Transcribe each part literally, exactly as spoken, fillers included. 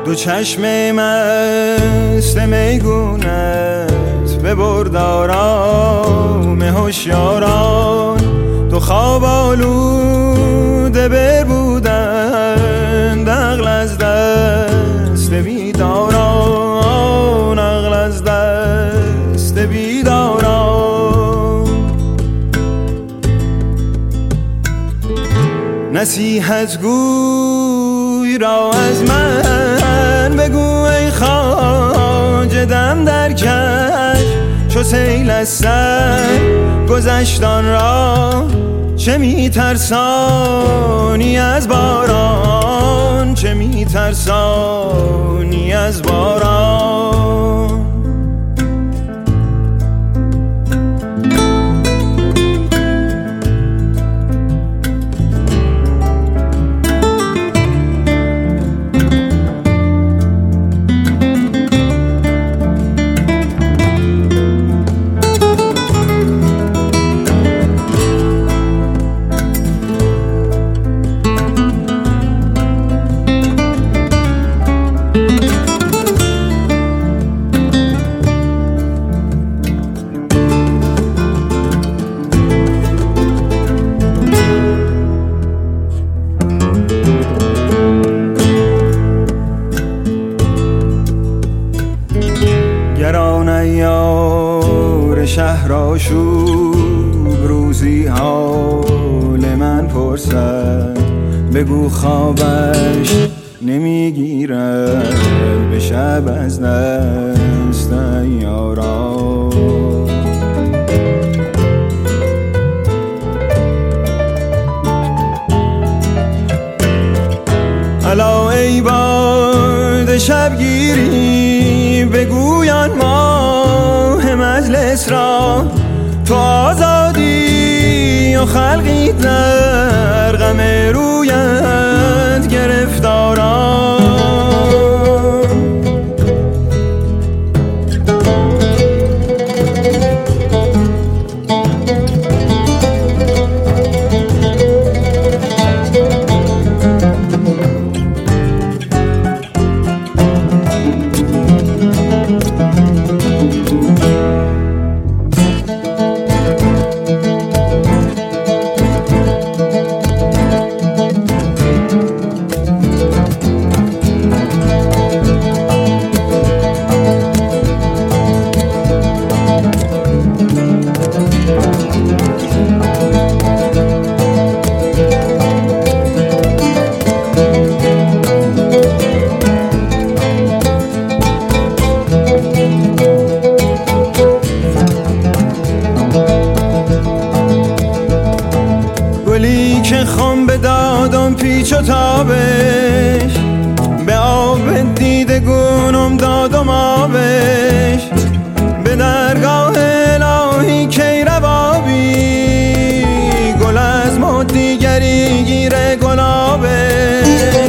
دو چشم مست میگونت ببرد آرام هوشیاران، دو خواب آلوده بربودند عقل از دست بیداران، عقل از دست بیداران. نصیحت گوی را از من بگو ای خواجه دم در کش، چو سیل از سر گذشتان را چه میترسانی از باران، چه میترسانی از باران. گران ایار شهر آشوب روزی حال من پرسد، بگو خوابش نمیگیرد به شب از دست ایارا. الا ای باد شبگیری بگویان ماه مجلس را، تو آزادی و خلقی در غم رویت گرفتاران. گلی که خم به دادم پیچ و تابش، به آب دیده گونم دادم آبش، به درگاه الهی کی روابی گل از مد دیگری گیره گلابش.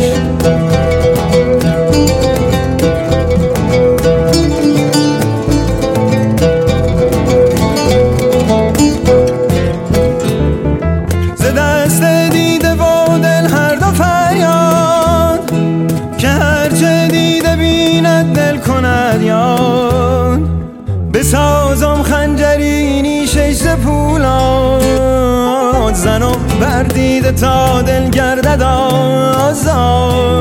بسازم خنجری نیشش ز پولاد، زنم بردیده تا دل گردد آزاد.